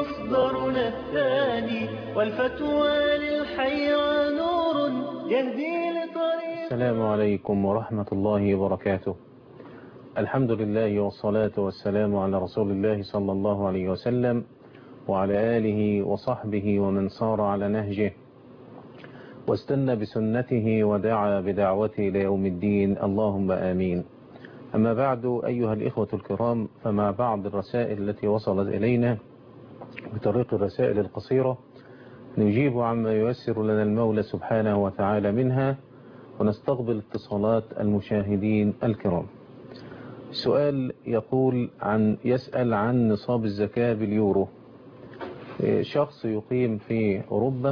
مصدرنا الثاني، والفتوى للحيرى نور يهدي لطريق. السلام عليكم ورحمة الله وبركاته. الحمد لله والصلاة والسلام على رسول الله صلى الله عليه وسلم وعلى آله وصحبه ومن صار على نهجه واستنى بسنته ودعا بدعوته إلى يوم الدين، اللهم آمين. أما بعد، أيها الإخوة الكرام، فمع بعض الرسائل التي وصلت إلينا بطريق الرسائل القصيرة نجيب عما ييسر لنا المولى سبحانه وتعالى منها، ونستقبل اتصالات المشاهدين الكرام. سؤال يسأل عن نصاب الزكاة باليورو. شخص يقيم في أوروبا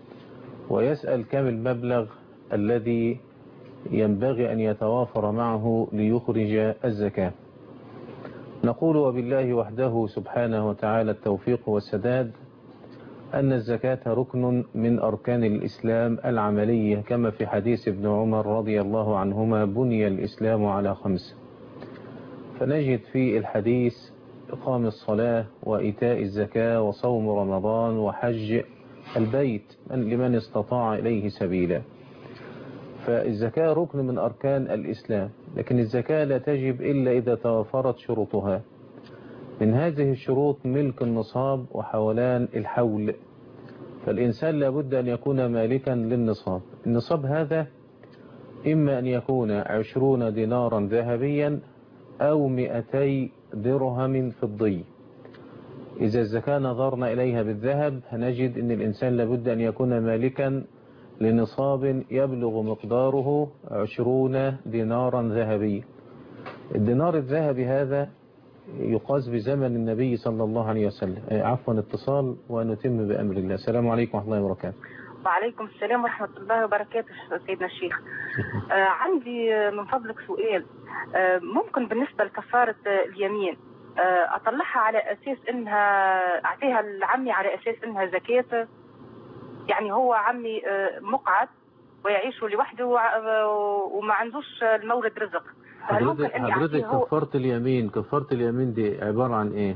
ويسأل كم المبلغ الذي ينبغي أن يتوافر معه ليخرج الزكاة. نقول وبالله وحده سبحانه وتعالى التوفيق والسداد أن الزكاة ركن من أركان الإسلام العملية، كما في حديث ابن عمر رضي الله عنهما: بني الإسلام على 5. فنجد في الحديث إقام الصلاة وإيتاء الزكاة وصوم رمضان وحج البيت لمن استطاع إليه سبيلا. فالزكاة ركن من أركان الإسلام، لكن الزكاة لا تجب إلا إذا توفرت شروطها. من هذه الشروط ملك النصاب وحولان الحول. فالإنسان لابد أن يكون مالكا للنصاب. النصاب هذا إما أن يكون 20 دينارا ذهبيا أو 200 درهم فضي. إذا الزكاة نظرنا إليها بالذهب هنجد أن الإنسان لابد أن يكون مالكا لنصاب يبلغ مقداره 20 دينارا ذهبيا. الدينار الذهبي هذا يقاس بزمن النبي صلى الله عليه وسلم. عفوا، اتصال ونتم بأمر الله. السلام عليكم ورحمة الله وبركاته. وعليكم السلام ورحمة الله وبركاته سيدنا الشيخ. عندي من فضلك سؤال. ممكن بالنسبة لكفارة اليمين أطلعها على أساس إنها أعطيها لعمي على أساس إنها زكاة؟ يعني هو عمي مقعد ويعيش لوحده وما عندوش المورد رزق. حضرتك كفارة اليمين دي عبارة عن ايه؟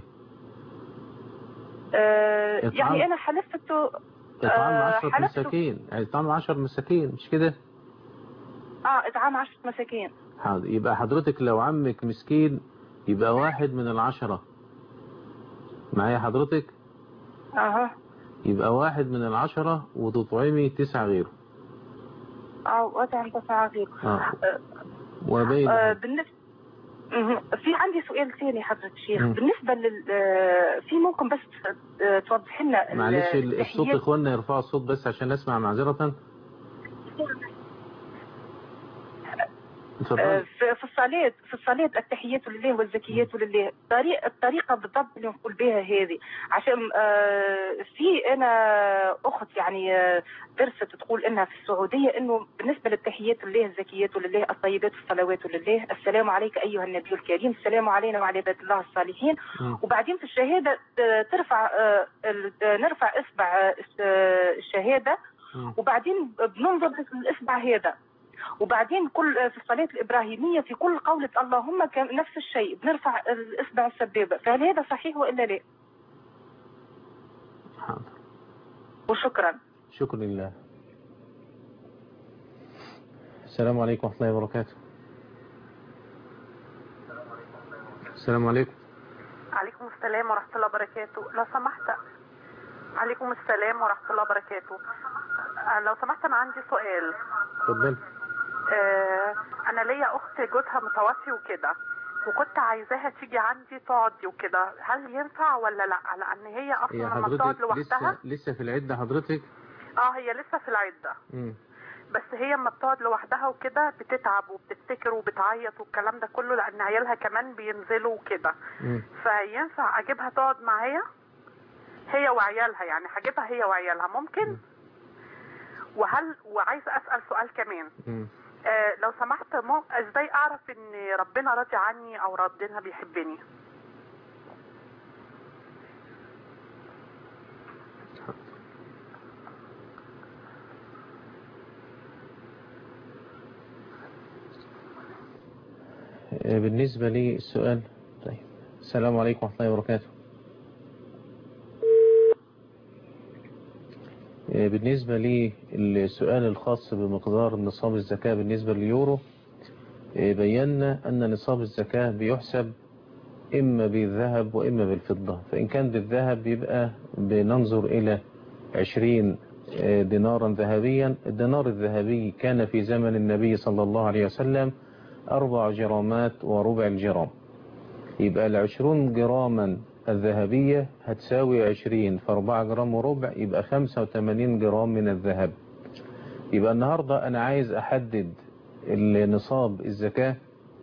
يعني انا حلفته اطعام 10 مساكين، يعني اطعام 10 مساكين، مش كده؟ اطعام 10 مساكين. حاضر. يبقى حضرتك لو عمك مسكين يبقى 1 من 10 معايا حضرتك؟ يبقى 1 من 10 وتطعمي 9 غيره. وأطعم 9 غيره. وبين بالنسبة في عندي سؤال ثاني حضرة الشيخ. بالنسبة في ممكن بس توضح لنا معلش الصوت، اخواننا يرفعوا الصوت بس عشان نسمع معذرة. في الصلاة التحيات لله والزكيات لله، الطريقة بالضبط اللي نقول بها هذه، عشان في أنا أخت يعني درست تقول إنها في السعودية إنه بالنسبة للتحيات لله الزكيات لله الطيبات الصلوات لله، السلام عليك أيها النبي الكريم، السلام علينا وعلى عباد الله الصالحين. وبعدين في الشهادة نرفع إصبع الشهادة، وبعدين بننظر في الإصبع هذا، وبعدين في الصلاة الإبراهيمية في كل قولة اللهم نفس الشيء بنرفع الإصبع السبابة. فهل هذا صحيح وإلا لا؟ حاضر. وشكرا. شكرا لله. السلام عليكم ورحمة الله وبركاته. السلام عليكم. عليكم السلام ورحمة الله وبركاته. لو سمحت. عليكم السلام ورحمة الله وبركاته. لو سمحت أنا عندي سؤال. اتفضل. انا ليا اخت جوزها متوفي وكده، وكنت عايزاها تيجي عندي تقعد وكده، هل ينفع ولا لا؟ لان هي اصلا لما بتقعد لوحدها لسه في العده حضرتك؟ هي لسه في العده. بس هي لما بتقعد لوحدها وكده بتتعب وبتفتكر وبتعيط والكلام ده كله، لان عيالها كمان بينزلوا وكده. فينفع اجيبها تقعد معايا هي وعيالها؟ يعني هجيبها هي وعيالها ممكن؟ وعايزه اسال سؤال كمان. لو سمحت، ازاي اعرف ان ربنا راضي عني او ربنا بيحبني؟ بالنسبة لي السؤال. طيب، السلام عليكم ورحمة الله وبركاته. بالنسبة للسؤال الخاص بمقدار نصاب الزكاة بالنسبة لليورو، بينا أن نصاب الزكاة بيحسب إما بالذهب وإما بالفضة. فإن كان بالذهب بيبقى بننظر إلى 20 دينارا ذهبيا. الدينار الذهبي كان في زمن النبي صلى الله عليه وسلم 4 جرامات وربع الجرام. يبقى 20 جراما الذهبية هتساوي 20 في 4 جرام وربع، يبقى 85 جرام من الذهب. يبقى النهاردة أنا عايز أحدد النصاب الزكاة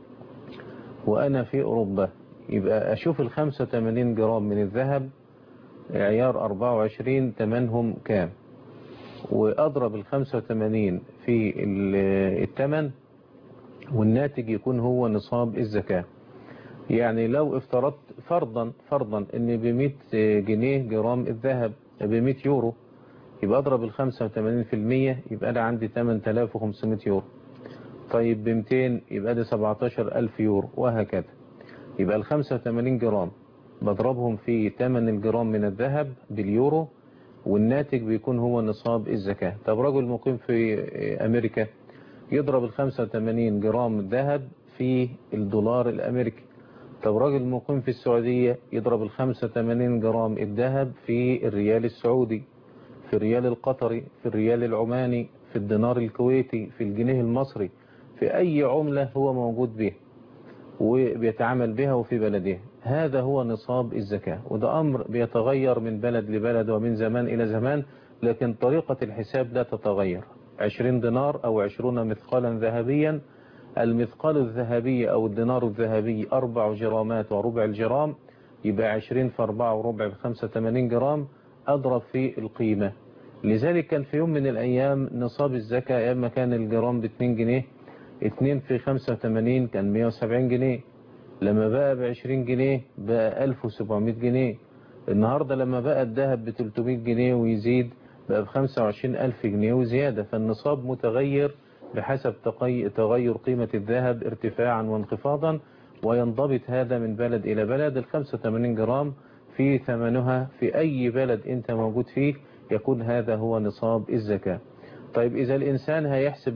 وأنا في أوروبا، يبقى أشوف 85 جرام من الذهب عيار 24 تمنهم كام، وأضرب 85 في التمن، والناتج يكون هو نصاب الزكاة. يعني لو افترضت فرضا ان ب100 جنيه جرام الذهب ب100 يورو، يبقى اضرب 85%، يبقى انا عندي 8500 يورو. طيب ب200 يبقى ده 17000 يورو، وهكذا. يبقى 85 جرام بضربهم في ثمن الجرام من الذهب باليورو، والناتج بيكون هو نصاب الزكاة. طب رجل مقيم في امريكا يضرب 85 جرام ذهب في الدولار الامريكي. طب راجل مقيم في السعودية يضرب 85 جرام الذهب في الريال السعودي، في الريال القطري، في الريال العماني، في الدينار الكويتي، في الجنيه المصري، في أي عملة هو موجود بها وبيتعامل بها وفي بلده. هذا هو نصاب الزكاة، وده أمر بيتغير من بلد لبلد ومن زمان إلى زمان، لكن طريقة الحساب لا تتغير. 20 دينار أو 20 مثقالا ذهبيا، المثقال الذهبي أو الدينار الذهبي 4 جرامات وربع الجرام، يبقى 20 في 4 وربع ب85 جرام، أضرب في القيمة. لذلك كان في يوم من الأيام نصاب الزكاة أيام ما كان الجرام ب2 جنيه، 2 في 85 كان 170 جنيه، لما بقى ب20 جنيه بقى 1700 جنيه. النهاردة لما بقى الذهب ب300 جنيه ويزيد بقى ب25000 جنيه وزيادة. فالنصاب متغير بحسب تغير قيمة الذهب ارتفاعا وانخفاضا، وينضبط هذا من بلد إلى بلد. 85 جرام في ثمنها في أي بلد أنت موجود فيه يكون هذا هو نصاب الزكاة. طيب إذا الإنسان هيحسب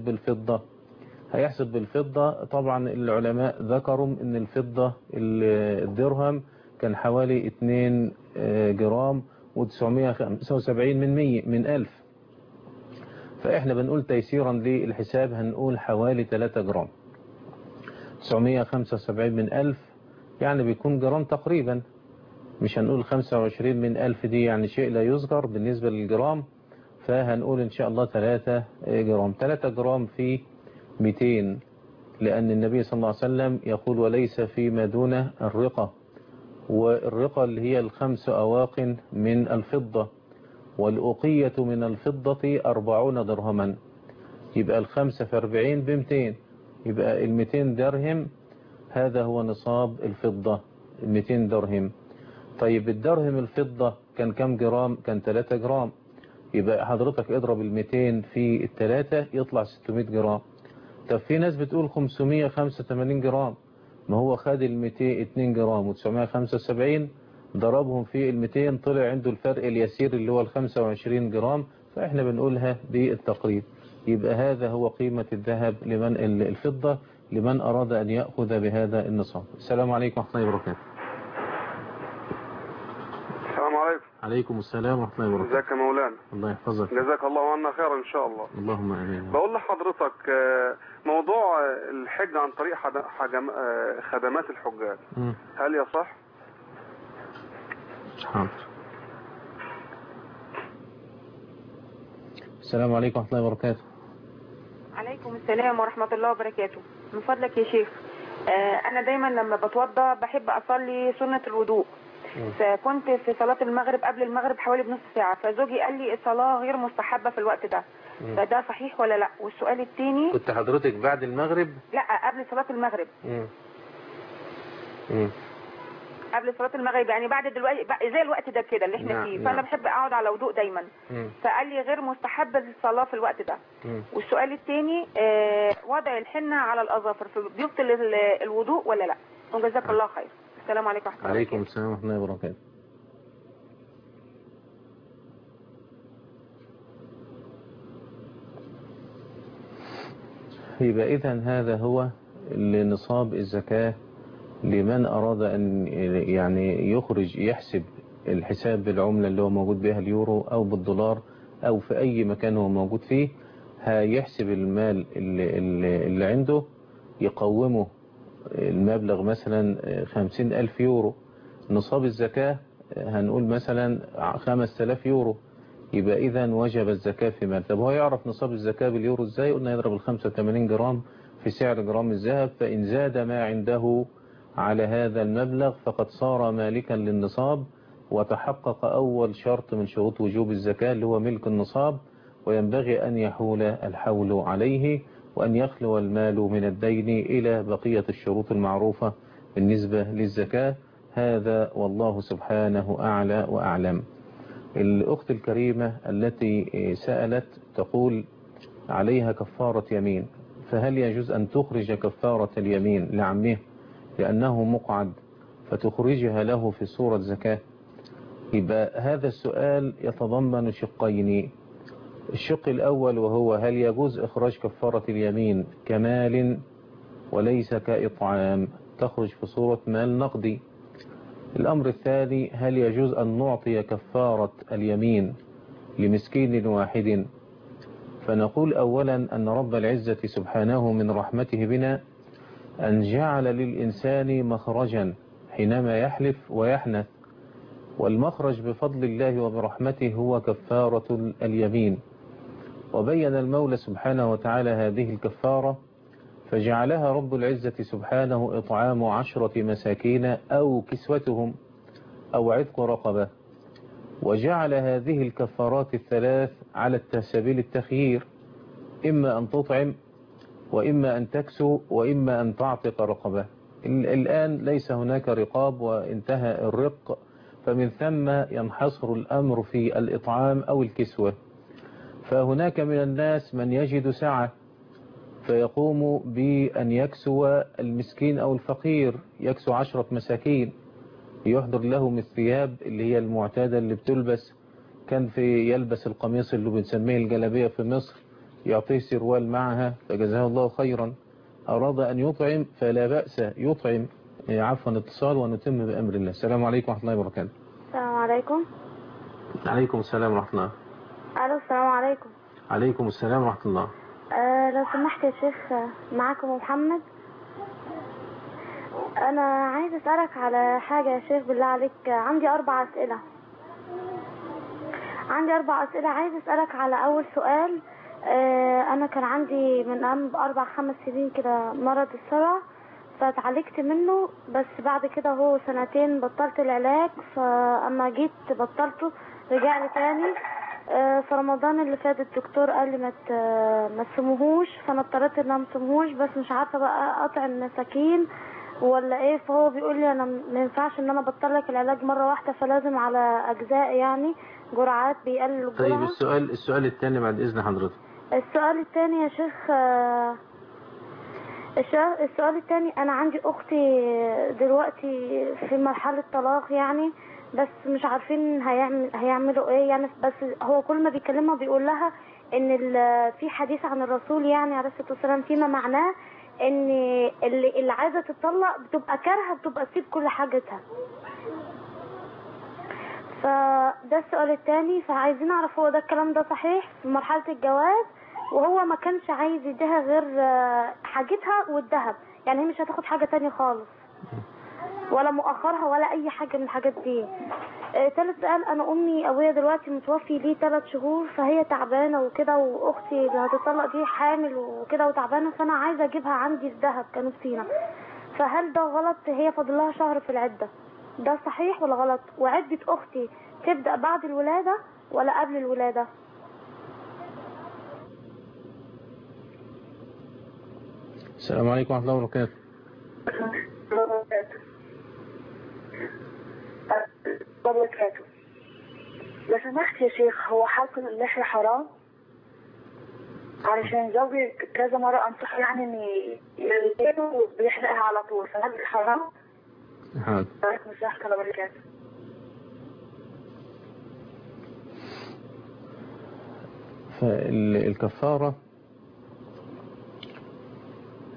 بالفضة، طبعا العلماء ذكروا أن الفضة الدرهم كان حوالي 2 جرام و975 من 1000. فإحنا بنقول تيسيرا للحساب هنقول حوالي 3 جرام. 975 من 1000 يعني بيكون جرام تقريبا، مش هنقول 25 من 1000 دي يعني شيء لا يذكر بالنسبة للجرام. فهنقول إن شاء الله 3 جرام. 3 جرام في 200، لأن النبي صلى الله عليه وسلم يقول وليس فيما دون الرقة، والرقة اللي هي 5 أواق من الفضة، والأقية من الفضة 40 درهما. يبقى 5 في 40 ب200، يبقى 200 درهم هذا هو نصاب الفضة، 200 درهم. طيب الدرهم الفضة كان كم جرام؟ كان 3 جرام. يبقى حضرتك اضرب 200 في 3 يطلع 600 جرام. طب في ناس بتقول 585 جرام، ما هو خد 202 جرام و975 ضربهم في 200 طلع عنده الفرق اليسير اللي هو 25 جرام. فإحنا بنقولها بالتقريب. يبقى هذا هو قيمة الذهب لمن الفضة لمن أراد أن يأخذ بهذا النصاب. السلام عليكم ورحمة الله وبركاته. السلام عليكم. عليكم السلام ورحمة الله وبركاته. ازيك يا مولانا؟ الله يحفظك. جزاك الله عنا خيرا ان شاء الله. اللهم امين. بقول لحضرتك موضوع الحج عن طريق خدمات الحجاج، هل يصح؟ حاضر. السلام عليكم ورحمة الله وبركاته. عليكم السلام ورحمة الله وبركاته. من فضلك يا شيخ، أنا دايما لما بتوضى بحب أصلي سنة الوضوء. فكنت في صلاة المغرب قبل المغرب حوالي بنص ساعة، فزوجي قال لي الصلاة غير مستحبة في الوقت ده، فده صحيح ولا لا؟ والسؤال الثاني، كنت حضرتك بعد المغرب؟ لا، قبل صلاة المغرب. قبل صلاة المغرب يعني بعد دلوقتي زي الوقت ده كده اللي احنا فيه. فأنا بحب أقعد على وضوء دايما. فقال لي غير مستحبة الصلاة في الوقت ده. والسؤال الثاني، وضع الحنة على الأظافر بيبطل الوضوء ولا لا؟ وجزاك الله خير. السلام عليكم ورحمة الله وبركاته. عليكم السلام ورحمة الله وبركاته. يبقى إذن هذا هو لنصاب الزكاة لمن أراد أن يعني يحسب الحساب بالعملة اللي هو موجود بها اليورو أو بالدولار أو في أي مكان هو موجود فيه، هيحسب المال اللي عنده يقومه المبلغ مثلا 50,000 يورو. نصاب الزكاة هنقول مثلا 5,000 يورو، يبقى إذن وجب الزكاة في مال. طب هو يعرف نصاب الزكاة باليورو إزاي؟ قلنا يضرب 85 جرام في سعر جرام الذهب، فإن زاد ما عنده على هذا المبلغ فقد صار مالكا للنصاب، وتحقق أول شرط من شروط وجوب الزكاة اللي هو ملك النصاب، وينبغي أن يحول الحول عليه وأن يخلو المال من الدين إلى بقية الشروط المعروفة بالنسبة للزكاة. هذا والله سبحانه أعلى وأعلم. الأخت الكريمة التي سألت تقول عليها كفارة يمين، فهل يجوز أن تخرج كفارة اليمين لعمه لأنه مقعد فتخرجها له في صورة زكاة؟ يبقى هذا السؤال يتضمن شقين. الشق الأول وهو هل يجوز إخراج كفارة اليمين كمال وليس كإطعام، تخرج في صورة مال نقدي. الأمر الثاني هل يجوز أن نعطي كفارة اليمين لمسكين واحد؟ فنقول أولا أن رب العزة سبحانه من رحمته بنا أن جعل للإنسان مخرجا حينما يحلف ويحنث، والمخرج بفضل الله وبرحمته هو كفارة اليمين. وبين المولى سبحانه وتعالى هذه الكفارة فجعلها رب العزة سبحانه إطعام 10 مساكين أو كسوتهم أو عتق رقبة، وجعل هذه الكفارات الثلاث على سبيل التخيير، إما أن تطعم وإما أن تكسو وإما أن تعتق رقبة. الآن ليس هناك رقاب وانتهى الرق، فمن ثم ينحصر الأمر في الإطعام أو الكسوة. فهناك من الناس من يجد سعة فيقوم بأن يكسو المسكين أو الفقير، يكسو 10 مساكين، يحضر لهم الثياب اللي هي المعتادة اللي بتلبس، كان يلبس القميص اللي بنسميه الجلابية في مصر، يعطيه سروال معها، فجزاه الله خيرا. أراد أن يطعم فلا بأس يطعم. عفوا اتصال ونتم بأمر الله. السلام عليكم ورحمة الله وبركاته. السلام عليكم. عليكم السلام ورحمة الله. ألو السلام عليكم. عليكم السلام ورحمة الله. لو سمحت يا شيخ، معكم محمد. أنا عايز أسألك على حاجة يا شيخ بالله عليك. عندي 4 أسئلة. عايز أسألك على أول سؤال. أنا كان عندي من 4-5 سنين كده مرض الصرع، فتعالجت منه، بس بعد كده هو 2 بطلت العلاج، فأما جيت بطلته رجع لي تاني. في رمضان اللي فات الدكتور قال لي ما تسموهوش، فانا اضطريت ان انا ما تسموهوش، بس مش عارفه بقى اقطع المساكين ولا ايه. فهو بيقول لي انا ما ينفعش ان انا ابطل لك العلاج مره واحده، فلازم على اجزاء، يعني جرعات بيقلل الجرعه. طيب السؤال الثاني بعد اذن حضرتك. السؤال الثاني يا شيخ، السؤال الثاني، انا عندي اختي دلوقتي في مرحله طلاق يعني، بس مش عارفين هيعملوا ايه يعني. بس هو كل ما بيكلمها بيقول لها ان في حديث عن الرسول يعني عليه الصلاه والسلام فيما معناه ان اللي عايزه تطلق بتبقى كارهه، بتبقى تسيب كل حاجتها. فده السؤال الثاني، فعايزين نعرف هو ده الكلام ده صحيح في مرحله الجواز، وهو ما كانش عايز يديها غير حاجتها والذهب، يعني هي مش هتاخد حاجه تانية خالص ولا مؤخرها ولا اي حاجه من الحاجات دي. ثالث سؤال، انا امي ابويا دلوقتي متوفي ليه 3 شهور، فهي تعبانه وكده، واختي اللي هتطلق دي حامل وكده وتعبانه، فانا عايزه اجيبها عندي الذهب كانوا فينا. فهل ده غلط؟ هي فاضل لها شهر في العده، ده صحيح ولا غلط؟ وعده اختي تبدا بعد الولاده ولا قبل الولاده؟ السلام عليكم ورحمة الله وبركاته. لو سمحت يا شيخ، هو حلق اللحية حرام؟ علشان زوجي كذا مرة أنصح يعني إن يلتقيه وبيحلقها على طول، فهل حرام؟ حاضر. عليكم السلام ورحمة الله وبركاته. فالكفارة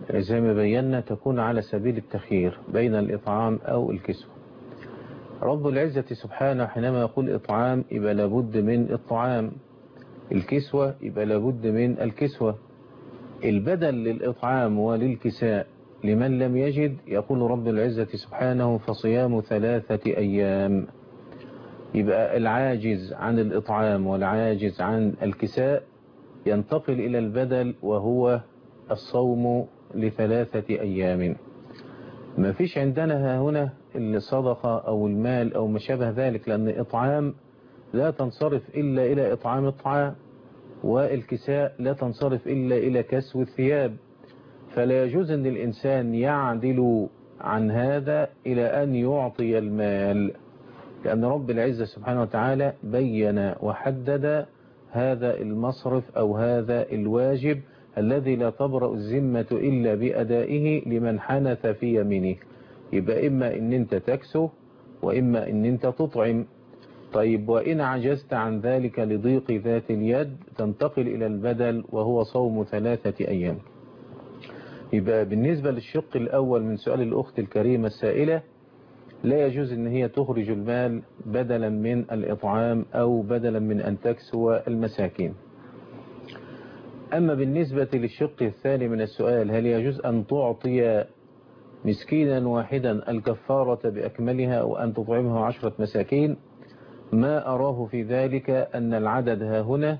زي ما بينا تكون على سبيل التخيير بين الإطعام أو الكسوة. رب العزة سبحانه حينما يقول إطعام يبقى لابد من الطعام، الكسوة يبقى لابد من الكسوة. البدل للإطعام وللكساء لمن لم يجد يقول رب العزة سبحانه فصيام 3 أيام. يبقى العاجز عن الإطعام والعاجز عن الكساء ينتقل إلى البدل وهو الصوم ل3 أيام. ما فيش عندنا هنا الصدقة أو المال أو ما شابه ذلك، لأن إطعام لا تنصرف إلا إلى إطعام الطعام، والكساء لا تنصرف إلا إلى كسو الثياب، فلا يجوز أن الإنسان يعدل عن هذا إلى أن يعطي المال، لأن رب العزة سبحانه وتعالى بين وحدد هذا المصرف أو هذا الواجب الذي لا تبرأ الذمة إلا بأدائه لمن حنث في يمينه. يبقى إما أن أنت تكسو وإما أن أنت تطعم. طيب وإن عجزت عن ذلك لضيق ذات اليد تنتقل إلى البدل وهو صوم 3 أيام. يبقى بالنسبة للشق الأول من سؤال الأخت الكريمة السائلة لا يجوز أن هي تخرج المال بدلا من الإطعام أو بدلا من أن تكسو المساكين. أما بالنسبة للشق الثاني من السؤال هل يجوز أن تعطي مسكينا واحدا الكفارة بأكملها أو أن تطعمه 10 مساكين؟ ما أراه في ذلك أن العدد ها هنا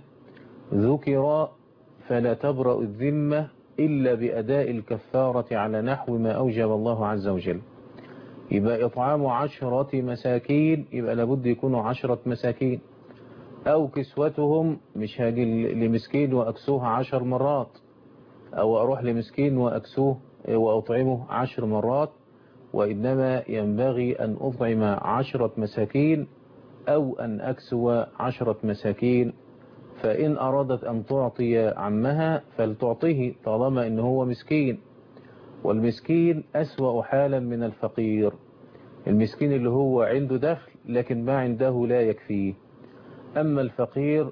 ذكر فلا تبرأ الذمة إلا بأداء الكفارة على نحو ما أوجب الله عز وجل. يبقى إطعام 10 مساكين يبقى لابد يكونوا 10 مساكين، أو كسوتهم مش هاجي لمسكين وأكسوه 10 مرات، أو أروح لمسكين وأكسوه وأطعمه 10 مرات، وإنما ينبغي أن أطعم 10 مساكين أو أن أكسو 10 مساكين. فإن أرادت أن تعطي عمها فلتعطيه طالما إنه هو مسكين، والمسكين أسوأ حالا من الفقير. المسكين اللي هو عنده دخل لكن ما عنده لا يكفيه، أما الفقير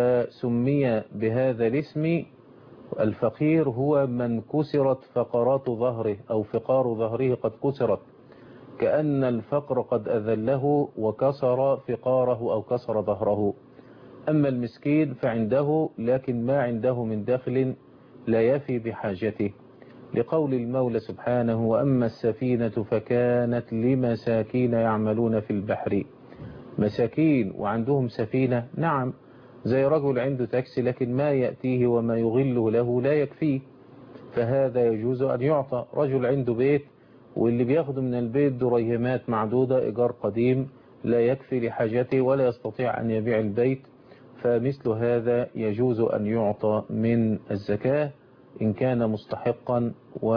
فسمي بهذا الاسم. الفقير هو من كسرت فقرات ظهره أو فقار ظهره قد كسرت، كأن الفقر قد أذله وكسر فقاره أو كسر ظهره. أما المسكين فعنده لكن ما عنده من دخل لا يفي بحاجته، لقول المولى سبحانه وأما السفينة فكانت لمساكين يعملون في البحر. مساكين وعندهم سفينة، نعم، زي رجل عنده تاكسي لكن ما يأتيه وما يغله له لا يكفيه، فهذا يجوز أن يعطى. رجل عنده بيت واللي بياخده من البيت دريهمات معدودة إيجار قديم لا يكفي لحاجته ولا يستطيع أن يبيع البيت، فمثل هذا يجوز أن يعطى من الزكاة إن كان مستحقا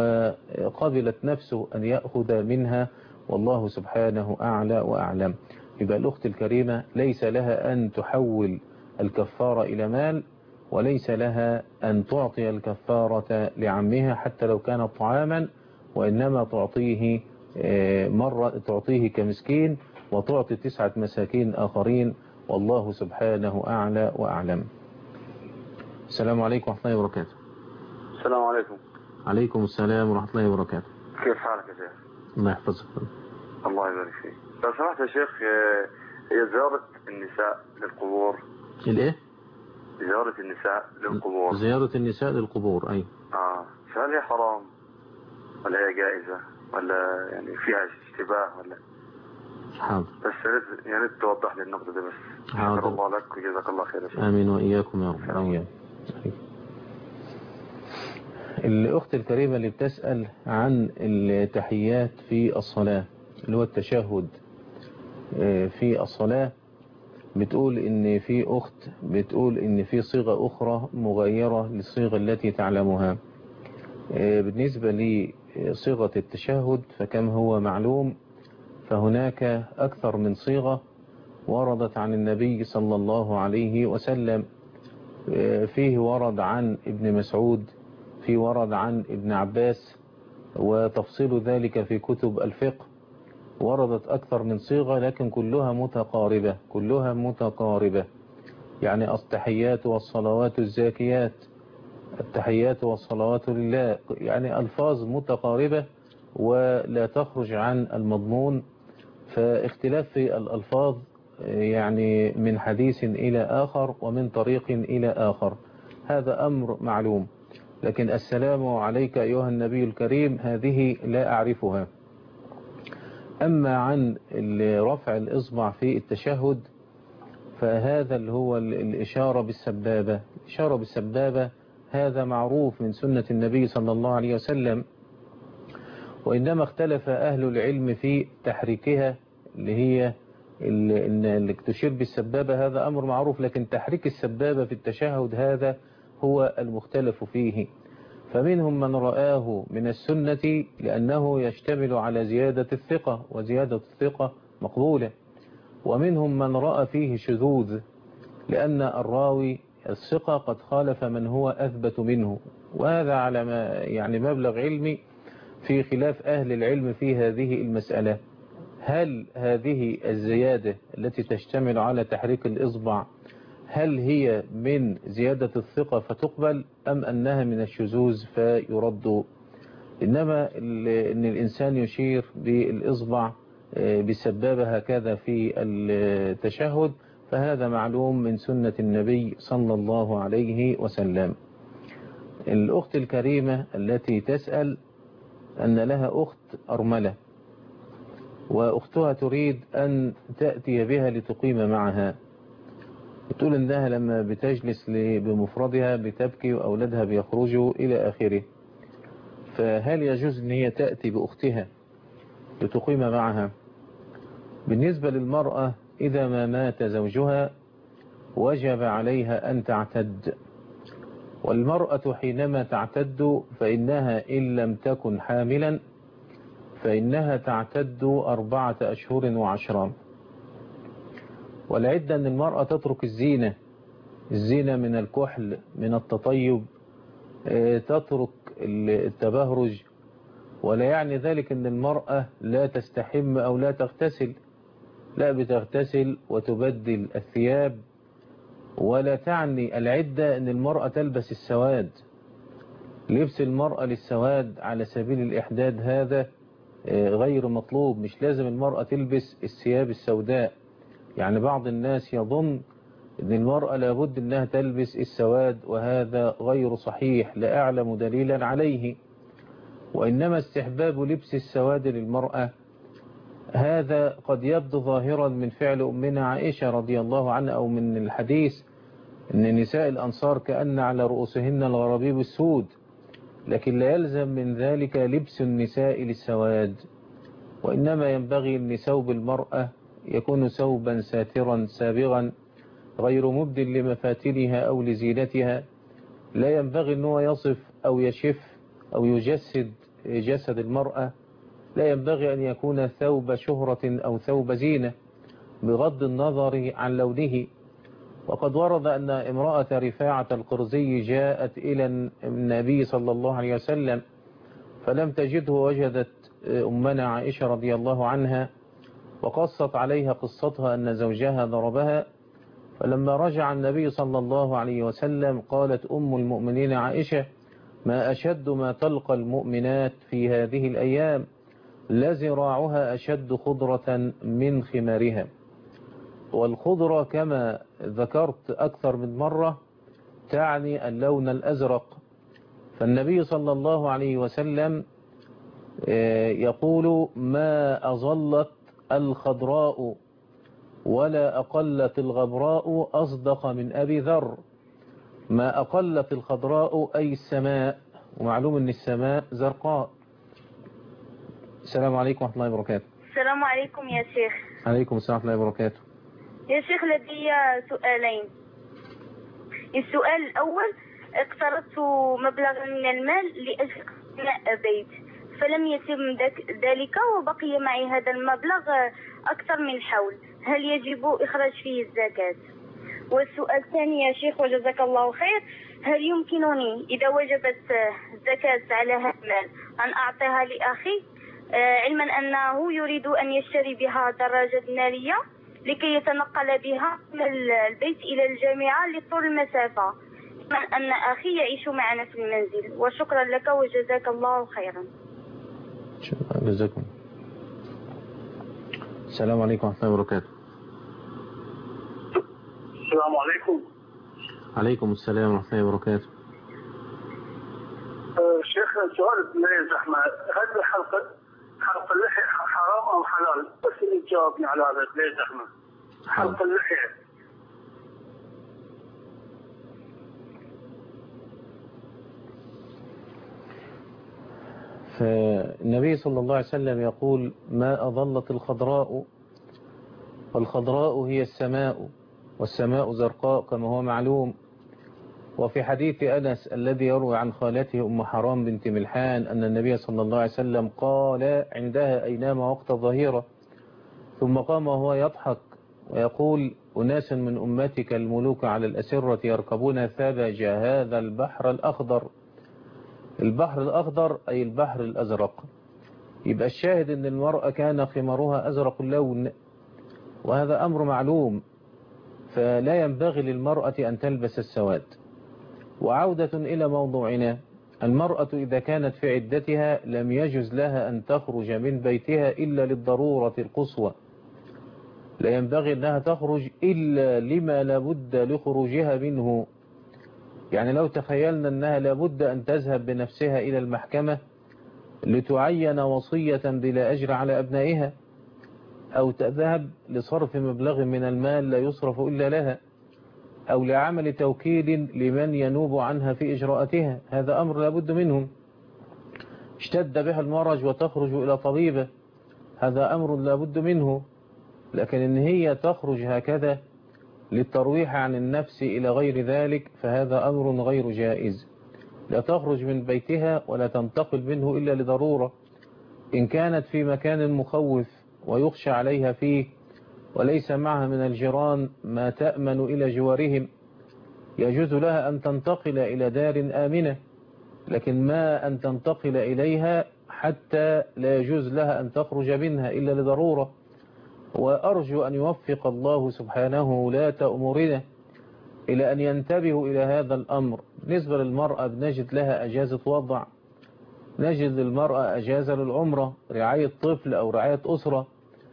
وقبلت نفسه أن يأخذ منها، والله سبحانه أعلى وأعلم. يبقى الأخت الكريمة ليس لها أن تحول الكفارة إلى مال، وليس لها أن تعطي الكفارة لعمها حتى لو كان طعاما، وإنما تعطيه مرة تعطيه كمسكين وتعطي 9 مساكين آخرين، والله سبحانه أعلى وأعلم. السلام عليكم ورحمة الله وبركاته. السلام عليكم. عليكم السلام ورحمة الله وبركاته. كيف حالك يا شيخ؟ الله يحفظك. الله يبارك فيك. لو سمحت يا شيخ، هي زيارة النساء للقبور. الايه؟ زيارة النساء للقبور. زيارة النساء للقبور أي. هل هي حرام ولا هي جائزة ولا يعني فيها اشتباه ولا؟ حاضر. بس يا ريت توضح لي النقطة دي بس. حاضر. شكر الله لك وجزاك الله خير يا شيخ. آمين وإياكم يا رب. آمين. الأخت الكريمة اللي بتسأل عن التحيات في الصلاة اللي هو التشهد في الصلاة، بتقول إن في أخت بتقول إن في صيغة أخرى مغيرة للصيغة التي تعلمها. بالنسبة لصيغة التشهد فكم هو معلوم فهناك أكثر من صيغة وردت عن النبي صلى الله عليه وسلم. فيه ورد عن ابن مسعود، في ورد عن ابن عباس، وتفصيل ذلك في كتب الفقه. وردت أكثر من صيغة لكن كلها متقاربة، كلها متقاربة، يعني التحيات والصلوات الزاكيات التحيات والصلوات لله، يعني ألفاظ متقاربة ولا تخرج عن المضمون، فاختلاف في الألفاظ يعني من حديث إلى آخر ومن طريق إلى آخر، هذا أمر معلوم. لكن السلام عليك أيها النبي الكريم هذه لا أعرفها. أما عن رفع الإصبع في التشهد فهذا اللي هو الإشارة بالسبابة، الإشارة بالسبابة هذا معروف من سنة النبي صلى الله عليه وسلم، وإنما اختلف أهل العلم في تحريكها، اللي هي اللي تشير بالسبابة هذا أمر معروف، لكن تحريك السبابة في التشهد هذا هو المختلف فيه. فمنهم من رآه من السنة لأنه يشتمل على زيادة الثقة، وزيادة الثقة مقبولة، ومنهم من رأى فيه شذوذ لأن الراوي الثقة قد خالف من هو أثبت منه، وهذا على ما يعني مبلغ علمي في خلاف أهل العلم في هذه المسألة. هل هذه الزيادة التي تشتمل على تحريك الإصبع هل هي من زيادة الثقة فتقبل أم أنها من الشذوذ فيرد؟ إنما أن الإنسان يشير بالإصبع بسبابة هكذا في التشهد فهذا معلوم من سنة النبي صلى الله عليه وسلم. الأخت الكريمة التي تسأل أن لها أخت أرملة وأختها تريد أن تأتي بها لتقيم معها، تقول إنها لما بتجلس بمفردها بتبكي وأولادها بيخرجوا إلى آخره، فهل يجوز أن هي تأتي بأختها لتقيم معها؟ بالنسبة للمرأة إذا ما مات زوجها وجب عليها أن تعتد، والمرأة حينما تعتد فإنها إن لم تكن حاملا فإنها تعتد 4 أشهر و10. والعدة أن المرأة تترك الزينة من الكحل من التطيب، تترك التبهرج، ولا يعني ذلك أن المرأة لا تستحم أو لا تغتسل، لا بتغتسل وتبدل الثياب، ولا تعني العدة أن المرأة تلبس السواد. لبس المرأة للسواد على سبيل الإحداد هذا غير مطلوب، مش لازم المرأة تلبس الثياب السوداء. يعني بعض الناس يظن أن المرأة لابد أنها تلبس السواد، وهذا غير صحيح، لا أعلم دليلا عليه. وإنما استحباب لبس السواد للمرأة هذا قد يبدو ظاهرا من فعل أمنا عائشة رضي الله عنها، أو من الحديث أن نساء الأنصار كأن على رؤوسهن الغرابيب السود، لكن لا يلزم من ذلك لبس النساء للسواد، وإنما ينبغي أن ثوب المرأة يكون ثوبا ساترا سابغا غير مبد لمفاتنها أو لزينتها، لا ينبغي أنه يصف أو يشف أو يجسد جسد المرأة، لا ينبغي أن يكون ثوب شهرة أو ثوب زينة بغض النظر عن لونه. وقد ورد أن امرأة رفاعة القرزي جاءت إلى النبي صلى الله عليه وسلم فلم تجده، وجدت أمنا عائشة رضي الله عنها وقصت عليها قصتها أن زوجها ضربها، فلما رجع النبي صلى الله عليه وسلم قالت أم المؤمنين عائشة: ما أشد ما تلقى المؤمنات في هذه الأيام، لزراعها أشد خضرة من خمارها. والخضرة كما ذكرت أكثر من مرة تعني اللون الأزرق، فالنبي صلى الله عليه وسلم يقول: ما أظلت الخضراء ولا أقلت الغبراء أصدق من أبي ذر. ما أقلت الخضراء أي السماء، ومعلوم أن السماء زرقاء. السلام عليكم ورحمة الله وبركاته. السلام عليكم يا شيخ. عليكم السلام ورحمة الله وبركاته. يا شيخ لدي سؤالين. السؤال الأول: اقترضت مبلغا من المال لأجل بناء بيت، فلم يتم ذلك وبقي معي هذا المبلغ أكثر من حول، هل يجب إخراج فيه الزكاة؟ والسؤال الثاني يا شيخ وجزاك الله خير: هل يمكنني إذا وجبت الزكاة على هذا المال أن أعطيها لأخي، علما أنه يريد أن يشتري بها دراجة نارية لكي يتنقل بها من البيت إلى الجامعة لطول المسافة، أن أخي يعيش معنا في المنزل، وشكرا لك وجزاك الله خيرا. شكرا جزاكم. السلام عليكم ورحمة الله وبركاته. السلام عليكم. عليكم السلام ورحمة الله وبركاته. شيخ سؤال بالله يا زحمة، هل حلق اللحية حرام أو حلال؟ بس اللي تجاوبني على هذا بالله يا زحمة. حلق اللحية. فالنبي صلى الله عليه وسلم يقول: ما أظلت الخضراء، والخضراء هي السماء، والسماء زرقاء كما هو معلوم. وفي حديث أنس الذي يروي عن خالته أم حرام بنت ملحان أن النبي صلى الله عليه وسلم قال عندها: أينام وقت الظهيرة. ثم قام وهو يضحك ويقول: أناس من أمتك الملوك على الأسرة يركبون ثبج هذا البحر الأخضر. البحر الأخضر أي البحر الأزرق. يبقى الشاهد أن المرأة كان خمارها أزرق اللون، وهذا أمر معلوم، فلا ينبغي للمرأة أن تلبس السواد. وعودة إلى موضوعنا، المرأة إذا كانت في عدتها لم يجوز لها أن تخرج من بيتها إلا للضرورة القصوى. لا ينبغي أنها تخرج إلا لما لابد لخروجها منه. يعني لو تخيلنا أنها لابد أن تذهب بنفسها إلى المحكمة لتعين وصية بلا أجر على أبنائها، أو تذهب لصرف مبلغ من المال لا يصرف إلا لها، أو لعمل توكيل لمن ينوب عنها في إجراءاتها، هذا أمر لابد منه. اشتد بها المرج وتخرج إلى طبيبة، هذا أمر لابد منه. لكن إن هي تخرج هكذا للترويح عن النفس إلى غير ذلك فهذا أمر غير جائز. لا تخرج من بيتها ولا تنتقل منه إلا لضرورة. إن كانت في مكان مخوف ويخشى عليها فيه وليس معها من الجيران ما تأمن إلى جوارهم، يجوز لها أن تنتقل إلى دار آمنة، لكن ما أن تنتقل إليها حتى لا يجوز لها أن تخرج منها إلا لضرورة. وأرجو أن يوفق الله سبحانه ولاة أمورنا إلى أن ينتبهوا إلى هذا الأمر. بالنسبة للمرأة بنجد لها أجازة وضع، نجد للمرأة أجازة للعمرة، رعاية طفل أو رعاية أسرة،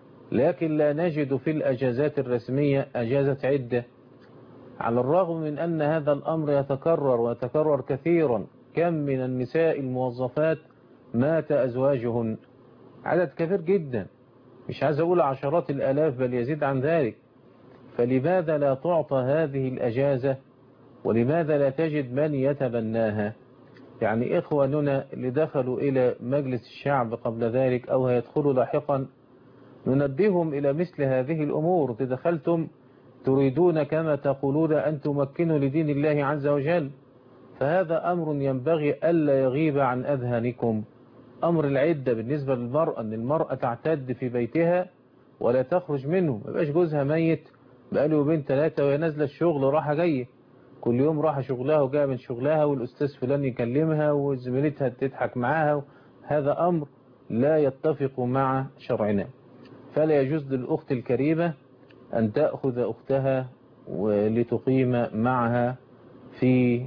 لكن لا نجد في الأجازات الرسمية أجازة عدة. على الرغم من أن هذا الأمر يتكرر ويتكرر كثيرا. كم من النساء الموظفات مات أزواجهن، عدد كبير جدا، مش عايز أقول عشرات الآلاف بل يزيد عن ذلك. فلماذا لا تعطى هذه الأجازة؟ ولماذا لا تجد من يتبناها؟ يعني إخواننا اللي دخلوا إلى مجلس الشعب قبل ذلك أو هيدخلوا لاحقا ننبههم إلى مثل هذه الأمور. تدخلتم تريدون كما تقولون أن تمكنوا لدين الله عز وجل، فهذا أمر ينبغي ألا يغيب عن أذهانكم. أمر العدة بالنسبة للمرأة، أن المرأة تعتد في بيتها ولا تخرج منه. ما يبقاش جوزها ميت بقاله يومين ثلاثة وهي نازلة الشغل راحة جاية، كل يوم راحة شغلها وجاية من شغلها، والأستاذ فلان يكلمها وزميلتها تضحك معاها. هذا أمر لا يتفق مع شرعنا. فلا يجوز للأخت الكريمة أن تأخذ أختها ولتقيم معها في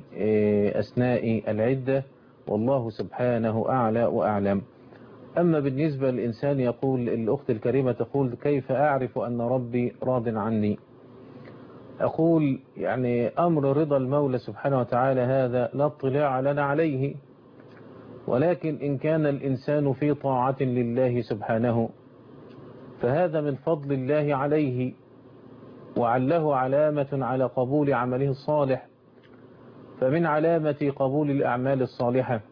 أثناء العدة، والله سبحانه أعلى وأعلم. أما بالنسبة للإنسان يقول، الأخت الكريمة تقول: كيف أعرف أن ربي راض عني؟ أقول يعني أمر رضا المولى سبحانه وتعالى هذا لا اطلاع لنا عليه، ولكن إن كان الإنسان في طاعة لله سبحانه فهذا من فضل الله عليه، وعله علامة على قبول عمله الصالح. فمن علامة قبول الأعمال الصالحة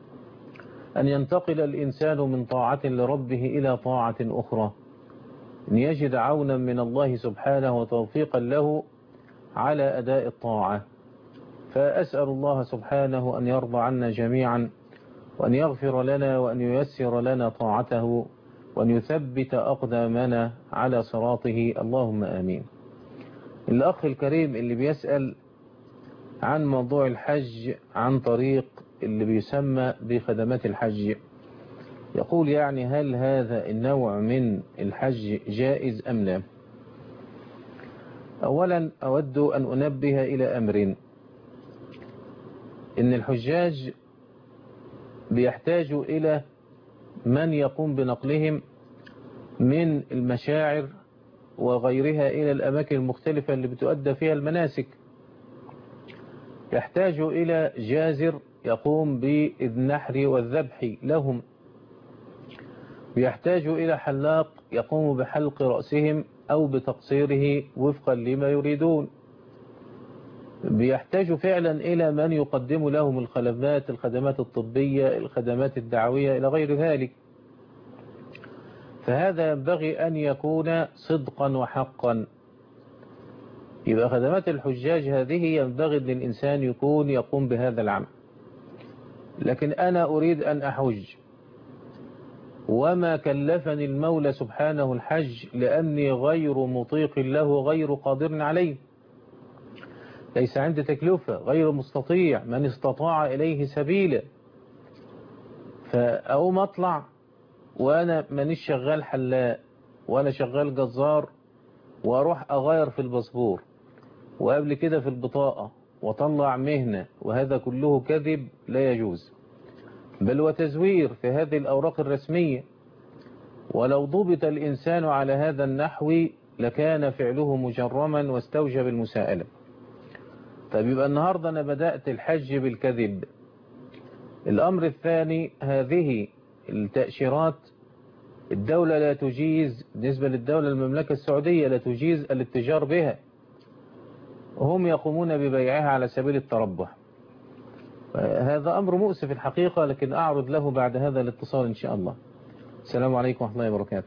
أن ينتقل الإنسان من طاعة لربه إلى طاعة أخرى، أن يجد عونا من الله سبحانه وتوفيقا له على أداء الطاعة. فأسأل الله سبحانه أن يرضى عنا جميعا، وأن يغفر لنا، وأن ييسر لنا طاعته، وأن يثبت أقدامنا على صراطه، اللهم آمين. الأخ الكريم اللي بيسأل عن موضوع الحج عن طريق اللي بيسمى بخدمات الحج، يقول يعني هل هذا النوع من الحج جائز أم لا؟ أولا أود أن أنبه إلى أمر. إن الحجاج بيحتاجوا إلى من يقوم بنقلهم من المشاعر وغيرها إلى الأماكن المختلفة اللي بتؤدى فيها المناسك. يحتاجوا إلى جازر يقوم بالنحر والذبح لهم، بيحتاجوا إلى حلاق يقوم بحلق رأسهم أو بتقصيره وفقا لما يريدون، بيحتاجوا فعلا إلى من يقدم لهم الخدمات الطبية، الخدمات الدعوية إلى غير ذلك. فهذا ينبغي أن يكون صدقا وحقا. يبقى خدمات الحجاج هذه ينبغي أن الإنسان يقوم بهذا العمل. لكن أنا أريد أن أحج وما كلفني المولى سبحانه الحج لأني غير مطيق له غير قادر عليه، ليس عندي تكلفة، غير مستطيع، من استطاع إليه سبيلا. فأقوم أطلع وأنا مانيش شغال حلاق وأنا شغال جزار وأروح أغير في الباسبور وقبل كده في البطاقة وطلع مهنة، وهذا كله كذب لا يجوز، بل وتزوير في هذه الأوراق الرسمية. ولو ضبط الإنسان على هذا النحو لكان فعله مجرما واستوجب المساءلة. طيب يبقى النهاردة أنا بدأت الحج بالكذب. الأمر الثاني، هذه التأشيرات الدولة لا تجيز، بالنسبة للدولة المملكة السعودية لا تجيز الاتجار بها، هم يقومون ببيعها على سبيل التربح. هذا أمر مؤسف الحقيقة، لكن أعرض له بعد هذا الاتصال إن شاء الله. السلام عليكم ورحمة الله وبركاته.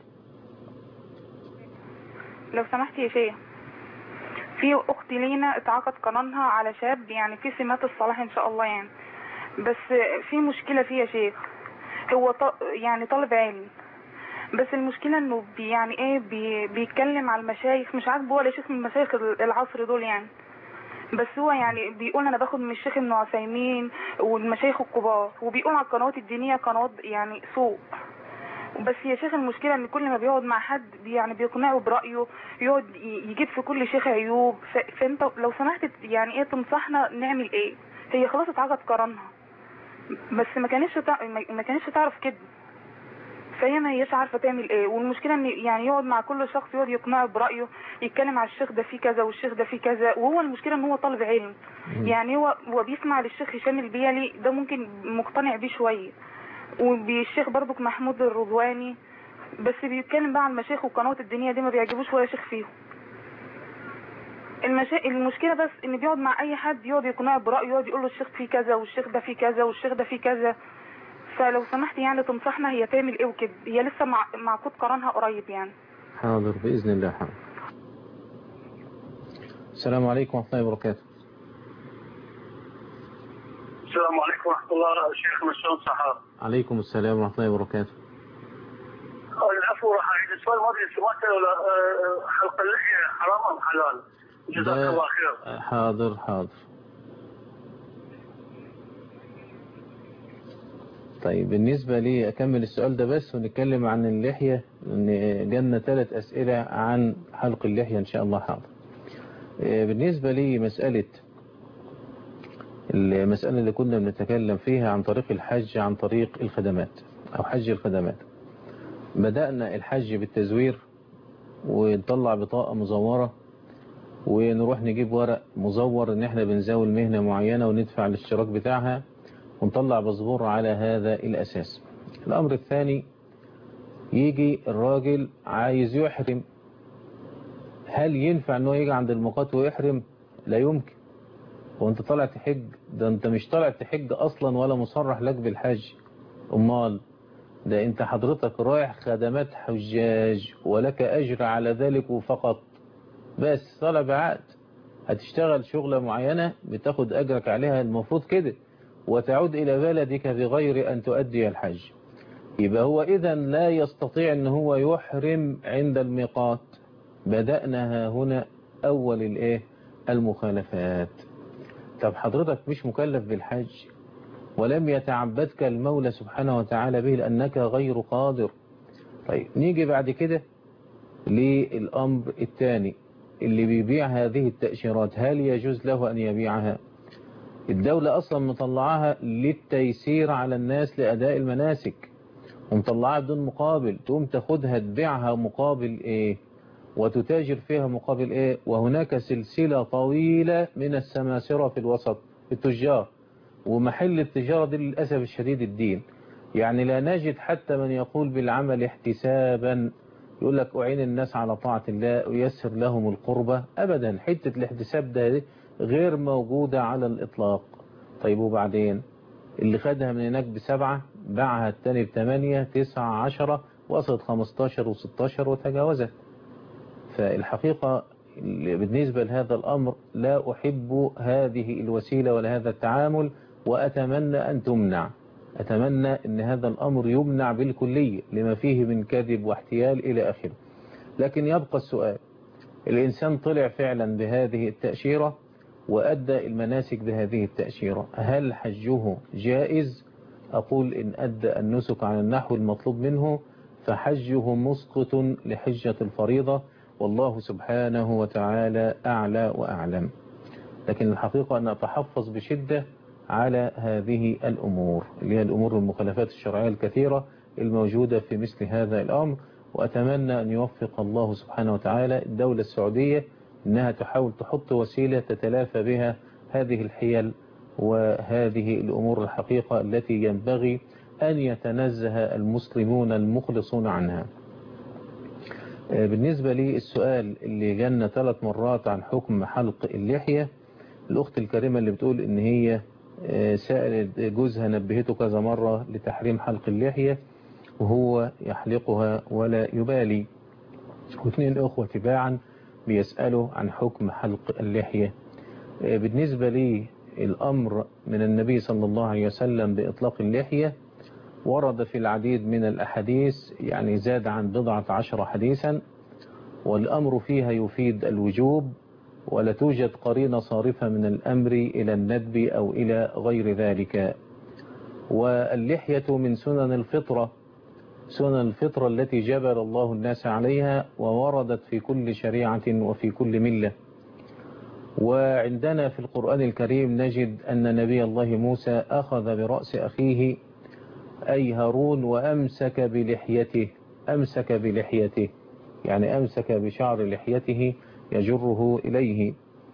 لو سمحت يا شيخ، في أختي لينا اتعاقد قانونها على شاب يعني في سمات الصلاح إن شاء الله يعني، بس في مشكلة فيه يا شيخ. هو يعني طالب علم، بس المشكلة انه يعني ايه بيتكلم على المشايخ، مش عاجبه ولا شيخ من مشايخ العصر دول يعني، بس هو يعني بيقول انا باخد من الشيخ ابن عثيمين والمشايخ الكبار، وبيقول على القنوات الدينية قنوات يعني سوء. بس يا شيخ المشكلة ان كل ما بيقعد مع حد يعني بيقنعه برأيه، يقعد يجيب في كل شيخ عيوب. فانت لو سمحت يعني ايه تنصحنا نعمل ايه؟ هي خلاص اتعقد قرانها بس ما كانتش تعرف كده، فهي ما هيش عارفه تعمل ايه. والمشكله ان يعني يقعد مع كل شخص يقعد يقنعه برايه، يتكلم على الشيخ ده فيه كذا والشيخ ده فيه كذا، وهو المشكله ان هو طالب علم. يعني هو بيسمع للشيخ هشام البيلي ده ممكن مقتنع بيه شويه، وبالشيخ برضك محمود الرضواني، بس بيتكلم بقى عن المشايخ والقنوات الدينيه دي ما بيعجبوش ولا شيخ فيهم. المشكله بس ان بيقعد مع اي حد يقعد يقنعه برايه، يقعد يقول له الشيخ فيه كذا والشيخ ده فيه كذا والشيخ ده فيه كذا. فلو سمحت يعني تنصحنا هي تعمل ايه وكده، هي لسه معقود قرانها قريب يعني. حاضر بإذن الله. حاضر. السلام عليكم ورحمة الله وبركاته. السلام عليكم ورحمة الله. شيخنا شلون صحة؟ عليكم السلام ورحمة الله وبركاته. العفو، راح أعيد السؤال. ما أدري سمعت ولا حلق اللحية حرام أم حلال؟ جزاك الله خير. حاضر حاضر. طيب بالنسبة لي أكمل السؤال ده بس ونتكلم عن اللحية، لأن جالنا 3 أسئلة عن حلق اللحية إن شاء الله. حاضر. بالنسبة لي المسألة اللي كنا بنتكلم فيها عن طريق الحج، عن طريق الخدمات أو حج الخدمات. بدأنا الحج بالتزوير ونطلع بطاقة مزورة ونروح نجيب ورق مزور إن احنا بنزاول مهنة معينة وندفع الاشتراك بتاعها ونطلع باسبور على هذا الأساس. الأمر الثاني، يجي الراجل عايز يحرم، هل ينفع أنه يجي عند الميقات ويحرم؟ لا يمكن. وانت طالع تحج، ده انت مش طالع تحج أصلا ولا مصرح لك بالحج، أمال ده انت حضرتك رايح خدمات حجاج ولك أجر على ذلك فقط، بس طالع بعقد هتشتغل شغلة معينة بتاخد أجرك عليها، المفروض كده، وتعود إلى بلدك بغير أن تؤدي الحج. يبقى هو إذن لا يستطيع أن هو يحرم عند الميقات. بدأنا هنا أول المخالفات. طب حضرتك مش مكلف بالحج ولم يتعبدك المولى سبحانه وتعالى به لأنك غير قادر. طيب نيجي بعد كده للأمر الثاني، اللي بيبيع هذه التأشيرات هل يجوز له أن يبيعها؟ الدولة أصلا مطلعاها للتيسير على الناس لأداء المناسك، ومطلعاها بدون مقابل، تقوم تاخدها تبيعها مقابل إيه وتتاجر فيها مقابل إيه؟ وهناك سلسلة طويلة من السماسرة في الوسط التجار، ومحل التجارة دي للأسف الشديد الدين. يعني لا نجد حتى من يقول بالعمل احتسابا، يقول لك أعين الناس على طاعة الله ويسر لهم القربة، أبدا. حتة الاحتساب ده غير موجودة على الإطلاق. طيب وبعدين اللي خدها من هناك ب7 باعها التاني ب8 9 10 وصلت 15 و16 وتجاوزت. فالحقيقة بالنسبة لهذا الأمر لا أحب هذه الوسيلة ولا هذا التعامل، وأتمنى أن تمنع. أتمنى أن هذا الأمر يمنع بالكلية لما فيه من كذب واحتيال إلى آخره. لكن يبقى السؤال، الإنسان طلع فعلا بهذه التأشيرة وأدى المناسك بهذه التأشيرة، هل حجه جائز؟ أقول إن أدى النسك على النحو المطلوب منه فحجه مسقط لحجة الفريضة، والله سبحانه وتعالى أعلى وأعلم. لكن الحقيقة أن أتحفظ بشدة على هذه الأمور اللي هي الأمور المخالفات الشرعية الكثيرة الموجودة في مثل هذا الأمر. وأتمنى أن يوفق الله سبحانه وتعالى الدولة السعودية أنها تحاول تحط وسيلة تتلافى بها هذه الحيل وهذه الأمور الحقيقة التي ينبغي أن يتنزه المسلمون المخلصون عنها. بالنسبة لي السؤال اللي جانا 3 مرات عن حكم حلق اللحية، الأخت الكريمة اللي بتقول إن هي سألت جوزها نبهته كذا مرة لتحريم حلق اللحية وهو يحلقها ولا يبالي، و2 أخوة تباعا بيسألوا عن حكم حلق اللحية. بالنسبة لي الأمر من النبي صلى الله عليه وسلم بإطلاق اللحية ورد في العديد من الأحاديث، يعني زاد عن 10 حديثا، والأمر فيها يفيد الوجوب، ولا توجد قرينة صارفة من الأمر إلى الندب أو إلى غير ذلك. واللحية من سنن الفطرة، سنن الفطرة التي جبل الله الناس عليها ووردت في كل شريعة وفي كل ملة. وعندنا في القرآن الكريم نجد أن نبي الله موسى أخذ برأس أخيه أي هارون وأمسك بلحيته، أمسك بلحيته يعني أمسك بشعر لحيته يجره إليه.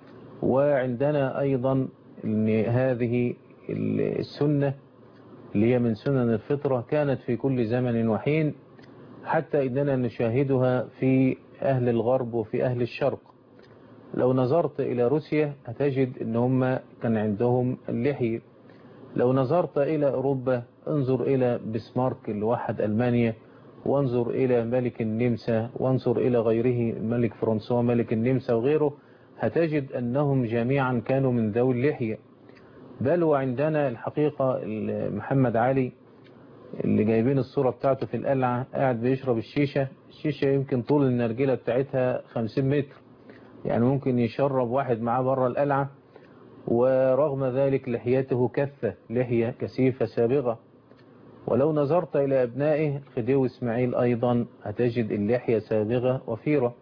وعندنا أيضا أن هذه السنة اللي هي من سنن الفطرة كانت في كل زمن وحين، حتى إننا نشاهدها في أهل الغرب وفي أهل الشرق. لو نظرت إلى روسيا هتجد أن هم كان عندهم اللحية. لو نظرت إلى أوروبا انظر إلى بسمارك اللي وحد ألمانيا، وانظر إلى ملك النمسا، وانظر إلى غيره الملك فرنسوا ملك النمسا وغيره، هتجد أنهم جميعا كانوا من ذوي اللحية. بل وعندنا الحقيقة محمد علي اللي جايبين الصورة بتاعته في القلعة قاعد بيشرب الشيشة يمكن طول النرجلة بتاعتها 50 متر، يعني ممكن يشرب واحد معاه بره القلعة، ورغم ذلك لحيته كثة، لحية كثيفة سابغة. ولو نظرت إلى أبنائه خديوي إسماعيل أيضا هتجد اللحية سابغة وفيرة.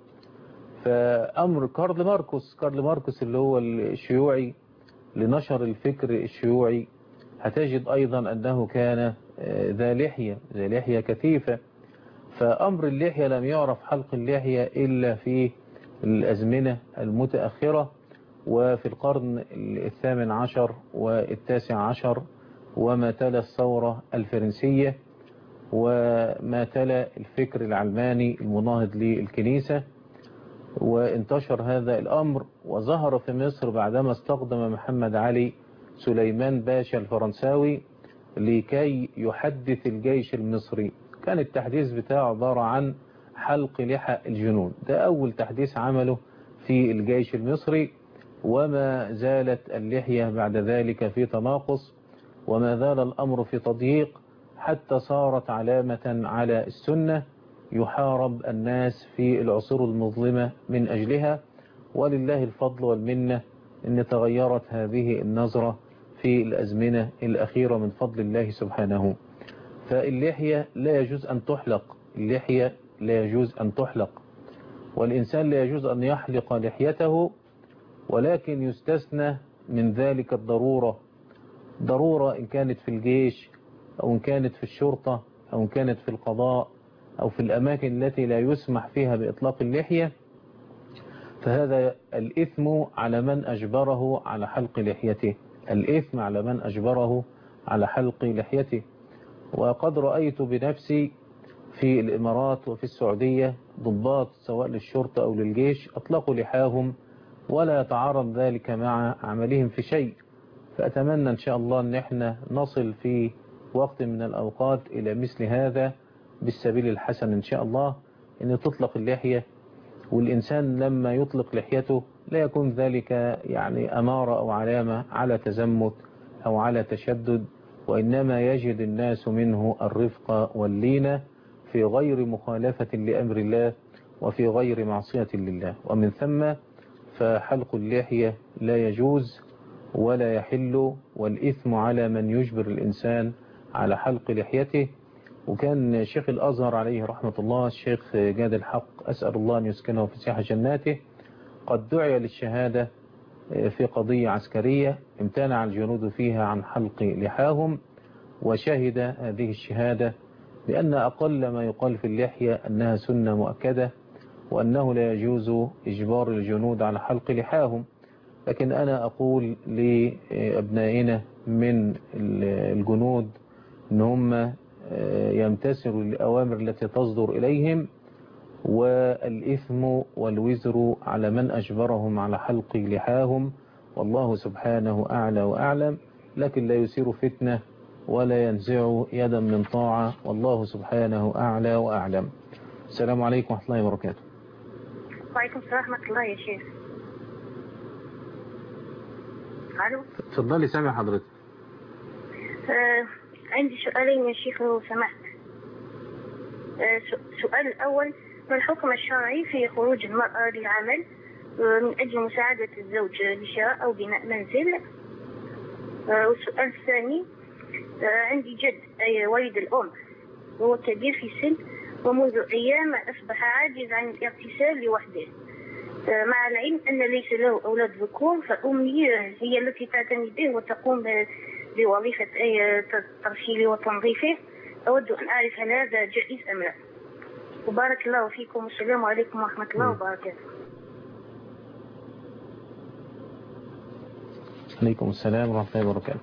فأمر كارل ماركوس اللي هو الشيوعي لنشر الفكر الشيوعي هتجد أيضا أنه كان ذا لحية كثيفة. فأمر اللحية لم يعرف حلق اللحية إلا في الأزمنة المتأخرة وفي القرن 18 و19 وما تلا الثورة الفرنسية وما تلا الفكر العلماني المناهض للكنيسة، وانتشر هذا الأمر وظهر في مصر بعدما استخدم محمد علي سليمان باشا الفرنساوي لكي يحدث الجيش المصري. كان التحديث بتاعه عبارة عن حلق لحى الجنود، ده أول تحديث عمله في الجيش المصري، وما زالت اللحية بعد ذلك في تناقص، وما زال الأمر في تضييق، حتى صارت علامة على السنة يحارب الناس في العصور المظلمة من أجلها. ولله الفضل والمنة أن تغيرت هذه النظرة في الأزمنة الأخيرة من فضل الله سبحانه. فاللحية لا يجوز أن تحلق، اللحية لا يجوز أن تحلق، والإنسان لا يجوز أن يحلق لحيته، ولكن يستثنى من ذلك الضرورة، ضرورة إن كانت في الجيش أو إن كانت في الشرطة أو إن كانت في القضاء أو في الأماكن التي لا يسمح فيها بإطلاق اللحية، فهذا الإثم على من أجبره على حلق لحيته، الإثم على من أجبره على حلق لحيته. وقد رأيت بنفسي في الإمارات وفي السعودية ضباط سواء للشرطة أو للجيش أطلقوا لحاهم ولا يتعارض ذلك مع عملهم في شيء. فأتمنى إن شاء الله أن احنا نصل في وقت من الأوقات إلى مثل هذا بالسبيل الحسن إن شاء الله، أن تطلق اللحية، والإنسان لما يطلق لحيته لا يكون ذلك يعني أمارة أو علامة على تزمت أو على تشدد، وإنما يجد الناس منه الرفق واللينة في غير مخالفة لأمر الله وفي غير معصية لله. ومن ثم فحلق اللحية لا يجوز ولا يحل، والإثم على من يجبر الإنسان على حلق لحيته. وكان شيخ الأزهر عليه رحمة الله الشيخ جاد الحق أسأل الله أن يسكنه في سيح جناته قد دعي للشهادة في قضية عسكرية امتنع الجنود فيها عن حلق لحاهم، وشهد هذه الشهادة بأن أقل ما يقال في اللحية أنها سنة مؤكدة، وأنه لا يجوز إجبار الجنود على حلق لحاهم. لكن أنا أقول لأبنائنا من الجنود أن هم يمتثلوا الأوامر التي تصدر إليهم، والإثم والوزر على من أجبرهم على حلق لحاهم، والله سبحانه أعلى وأعلم. لكن لا يثير فتنة ولا ينزع يدا من طاعة، والله سبحانه أعلى وأعلم. السلام عليكم ورحمة الله وبركاته. وعليكم السلام ورحمة الله يا شيخ. الو، تفضلي سامع حضرتك. عندي سؤالين يا شيخ لو سمحت. السؤال الأول، ما الحكم الشرعي في خروج المرأة للعمل من أجل مساعدة الزوج لشراء أو بناء منزل؟ والسؤال الثاني، عندي جد أي والد الأم وهو كبير في السن، ومنذ أيام أصبح عاجز عن الاغتسال لوحده، مع العلم أن ليس له أولاد ذكور، فأمي هي التي تعتني به وتقوم بوظيفة ترشيله وتنظيفه. أود أن أعرف هل هذا جائز أم لا؟ وبارك الله فيكم، والسلام عليكم ورحمة الله وبركاته. عليكم السلام ورحمة الله وبركاته.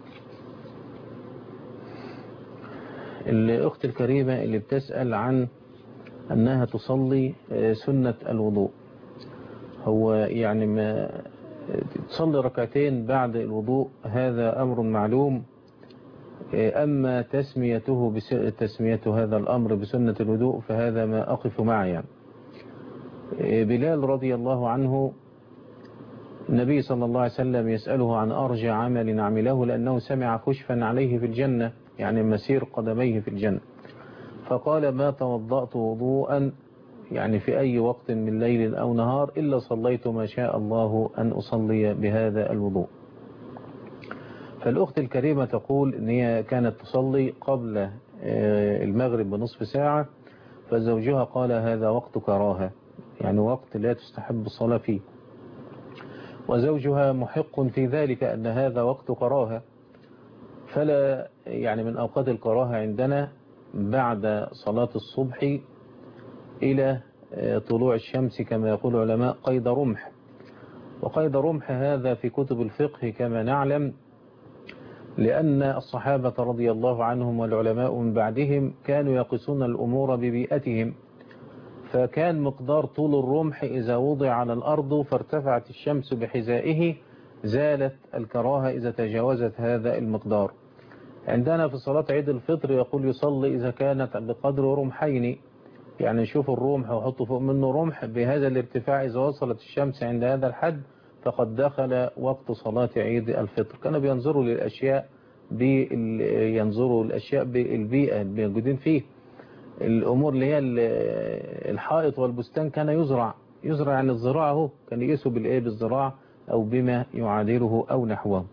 الأخت الكريمة اللي بتسأل عن أنها تصلي سنة الوضوء، هو يعني ما تصلي ركعتين بعد الوضوء هذا أمر معلوم، أما تسمية هذا الأمر بسنة الوضوء فهذا ما أقف معه. يعني بلال رضي الله عنه النبي صلى الله عليه وسلم يسأله عن أرجى عمل عمله لأنه سمع خشفا عليه في الجنة، يعني مسير قدميه في الجنة، فقال ما توضأت وضوءا يعني في أي وقت من ليل أو نهار إلا صليت ما شاء الله أن أصلي بهذا الوضوء. فالأخت الكريمة تقول أن هي كانت تصلي قبل المغرب بنصف ساعة، فزوجها قال هذا وقت كراهة، يعني وقت لا تستحب الصلاة فيه، وزوجها محق في ذلك أن هذا وقت كراهة. فلا يعني من أوقات الكراهة عندنا بعد صلاة الصبح إلى طلوع الشمس كما يقول العلماء قيد رمح، وقيد رمح هذا في كتب الفقه كما نعلم، لأن الصحابة رضي الله عنهم والعلماء من بعدهم كانوا يقيسون الأمور ببيئتهم، فكان مقدار طول الرمح إذا وضع على الأرض فارتفعت الشمس بحذائه زالت الكراهة إذا تجاوزت هذا المقدار. عندنا في صلاة عيد الفطر يقول يصلي إذا كانت بقدر رمحين، يعني يشوف الرمح ويحط فوق منه رمح بهذا الارتفاع، إذا وصلت الشمس عند هذا الحد فقد دخل وقت صلاة عيد الفطر. كانوا بينظروا للأشياء بالبيئة اللي موجودين فيه. الأمور اللي هي الحائط والبستان كان يزرع عن الزراعة، هو كان يقيسوا بالزراع أو بما يعادله أو نحوه.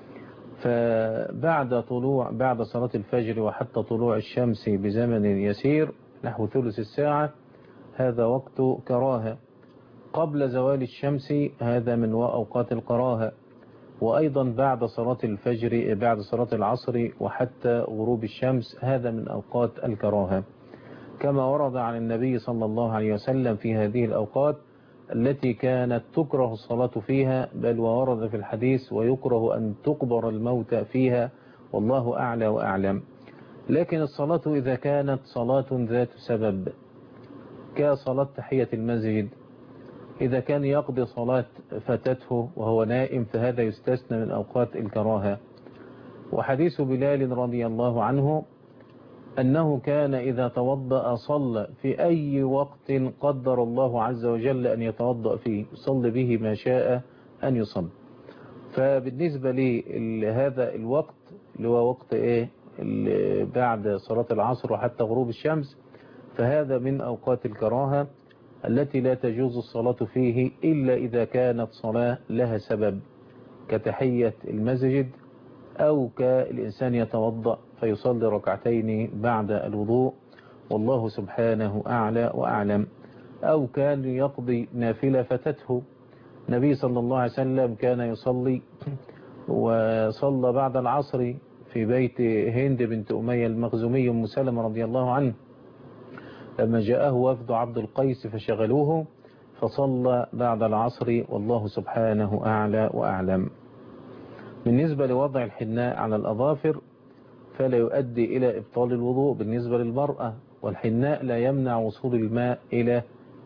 بعد صلاة الفجر وحتى طلوع الشمس بزمن يسير نحو ثلث الساعة هذا وقت كراهة. قبل زوال الشمس هذا من أوقات الكراهة. وأيضا بعد صلاة الفجر بعد صلاة العصر وحتى غروب الشمس، هذا من أوقات الكراهة، كما ورد عن النبي صلى الله عليه وسلم في هذه الأوقات التي كانت تكره الصلاة فيها، بل وورد في الحديث ويكره أن تقبر الموت فيها، والله أعلى وأعلم. لكن الصلاة إذا كانت صلاة ذات سبب كصلاة تحية المسجد، إذا كان يقضي صلاة فاتته وهو نائم فهذا يستثنى من أوقات الكراهة. وحديث بلال رضي الله عنه أنه كان إذا توضأ صلى في أي وقت قدر الله عز وجل أن يتوضأ فيه، يصلي به ما شاء أن يصلي. فبالنسبة لهذا الوقت اللي هو وقت بعد صلاة العصر وحتى غروب الشمس، فهذا من أوقات الكراهة التي لا تجوز الصلاة فيه إلا إذا كانت صلاة لها سبب كتحية المسجد، أو كالإنسان يتوضأ فيصلي ركعتين بعد الوضوء، والله سبحانه أعلى وأعلم، أو كان يقضي نافلة فتته. النبي صلى الله عليه وسلم كان يصلي وصلى بعد العصر في بيت هند بنت أمية المخزومي أم سلمة رضي الله عنه، لما جاءه وفد عبد القيس فشغلوه فصلى بعد العصر، والله سبحانه أعلى وأعلم. بالنسبة لوضع الحناء على الأظافر فلا يؤدي إلى إبطال الوضوء بالنسبة للمرأة، والحناء لا يمنع وصول الماء إلى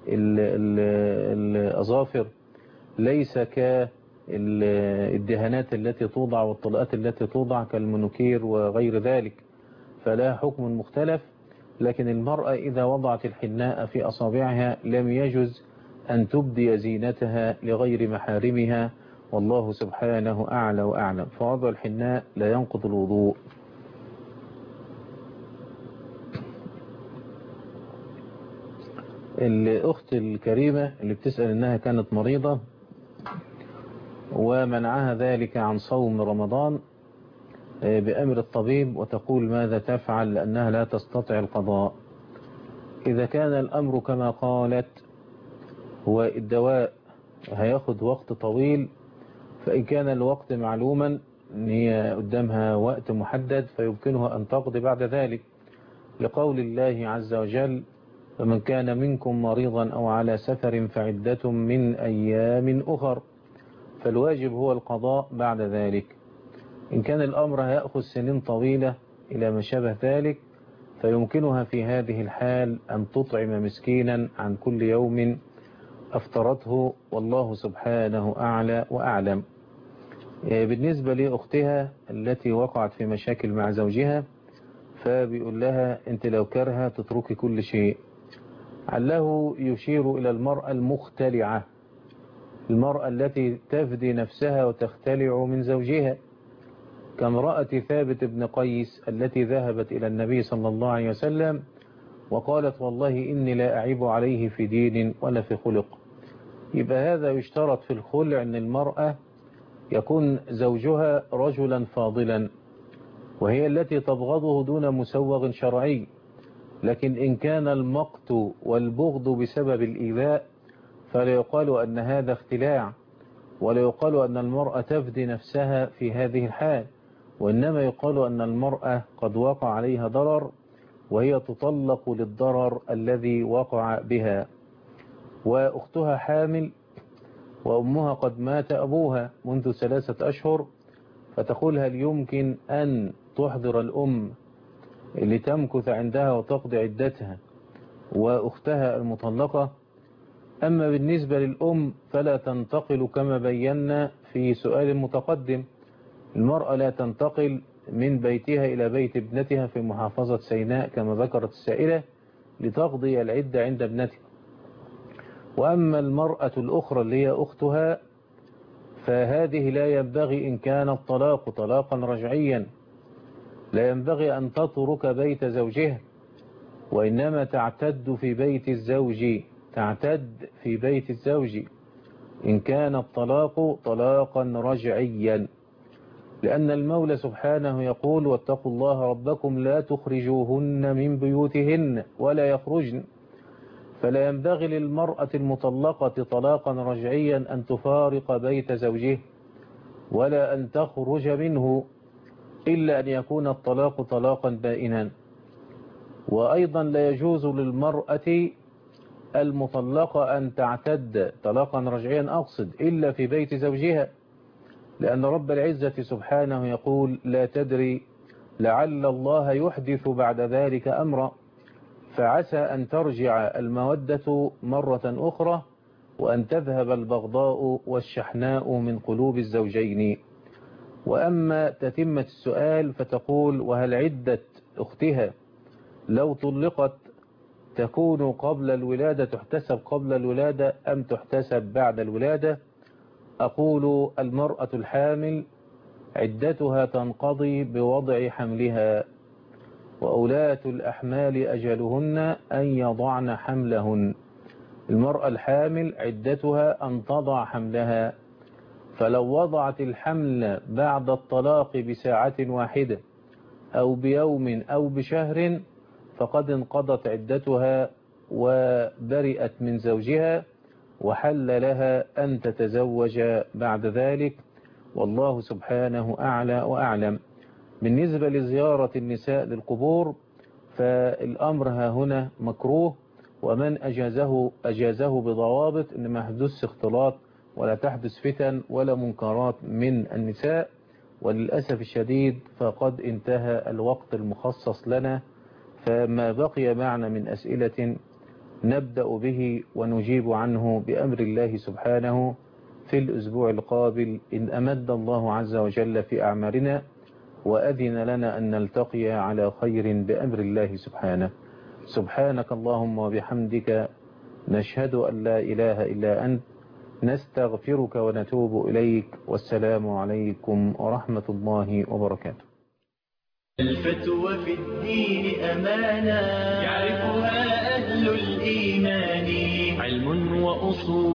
الأظافر، ليس كالدهانات التي توضع والطلقات التي توضع كالمنوكير وغير ذلك، فلا حكم مختلف. لكن المرأة إذا وضعت الحناء في أصابعها لم يجوز أن تبدي زينتها لغير محارمها، والله سبحانه أعلى وأعلم. فوضع الحناء لا ينقض الوضوء. الأخت الكريمة اللي بتسأل إنها كانت مريضة ومنعها ذلك عن صوم رمضان بأمر الطبيب، وتقول ماذا تفعل لأنها لا تستطيع القضاء. إذا كان الأمر كما قالت والدواء هياخد وقت طويل، فإن كان الوقت معلوما إن هي قدامها وقت محدد فيمكنها أن تقضي بعد ذلك، لقول الله عز وجل فمن كان منكم مريضا أو على سفر فعدة من أيام أخر، فالواجب هو القضاء بعد ذلك. إن كان الأمر هيأخذ سنين طويلة إلى ما شابه ذلك فيمكنها في هذه الحال أن تطعم مسكينا عن كل يوم أفطرته، والله سبحانه أعلى وأعلم. بالنسبة لأختها التي وقعت في مشاكل مع زوجها، فبيقول لها أنت لو كرهة تتركي كل شيء. عله يشير إلى المرأة المختلعة، المرأة التي تفدي نفسها وتختلع من زوجها، كامرأة ثابت بن قيس التي ذهبت إلى النبي صلى الله عليه وسلم وقالت والله إني لا أعيب عليه في دين ولا في خلق. يبقى هذا يشترط في الخلع أن المرأة يكون زوجها رجلا فاضلا، وهي التي تبغضه دون مسوغ شرعي. لكن إن كان المقت والبغض بسبب الإيذاء فلا يقال أن هذا اختلاع، ولا يقال أن المرأة تفدي نفسها في هذه الحال، وإنما يقال أن المرأة قد وقع عليها ضرر وهي تطلق للضرر الذي وقع بها، وأختها حامل وأمها قد مات أبوها منذ 3 أشهر، فتقول هل يمكن أن تحضر الأم لتمكث عندها وتقضي عدتها وأختها المطلقة؟ أما بالنسبة للأم فلا تنتقل كما بينا في سؤال متقدم، المرأة لا تنتقل من بيتها إلى بيت ابنتها في محافظة سيناء كما ذكرت السائلة لتقضي العدة عند ابنتها. وأما المرأة الأخرى اللي هي أختها فهذه لا ينبغي إن كان الطلاق طلاقا رجعيا لا ينبغي أن تترك بيت زوجها، وإنما تعتد في بيت الزوج، تعتد في بيت الزوج إن كان الطلاق طلاقا رجعيا، لأن المولى سبحانه يقول واتقوا الله ربكم لا تخرجوهن من بيوتهن ولا يخرجن، فلا ينبغي للمرأة المطلقة طلاقا رجعيا أن تفارق بيت زوجها، ولا أن تخرج منه إلا أن يكون الطلاق طلاقا بائنا. وأيضا لا يجوز للمرأة المطلقة أن تعتد طلاقا رجعيا أقصد إلا في بيت زوجها، لأن رب العزة سبحانه يقول لا تدري لعل الله يحدث بعد ذلك أمرا، فعسى أن ترجع المودة مرة أخرى وأن تذهب البغضاء والشحناء من قلوب الزوجين. وأما تتمة السؤال فتقول وهل عدة أختها لو طلقت تكون قبل الولادة تحتسب قبل الولادة أم تحتسب بعد الولادة؟ أقول المرأة الحامل عدتها تنقضي بوضع حملها، وأولاة الأحمال أجلهن أن يضعن حملهن. المرأة الحامل عدتها أن تضع حملها، فلو وضعت الحمل بعد الطلاق بساعة واحدة أو بيوم أو بشهر فقد انقضت عدتها وبرئت من زوجها، وحل لها أن تتزوج بعد ذلك، والله سبحانه أعلى وأعلم. بالنسبة لزيارة النساء للقبور فالأمر ها هنا مكروه، ومن أجازه بضوابط إن ما يحدث اختلاط ولا تحدث فتن ولا منكرات من النساء. وللأسف الشديد فقد انتهى الوقت المخصص لنا، فما بقي معنا من أسئلة نبدأ به ونجيب عنه بأمر الله سبحانه في الأسبوع القابل إن أمد الله عز وجل في أعمارنا وأذن لنا أن نلتقي على خير بأمر الله سبحانه. سبحانك اللهم وبحمدك نشهد أن لا إله إلا أنت نستغفرك ونتوب إليك، والسلام عليكم ورحمة الله وبركاته. الفتوى في الدين أمانة يعرفها أهل الإيمان، علم وأصول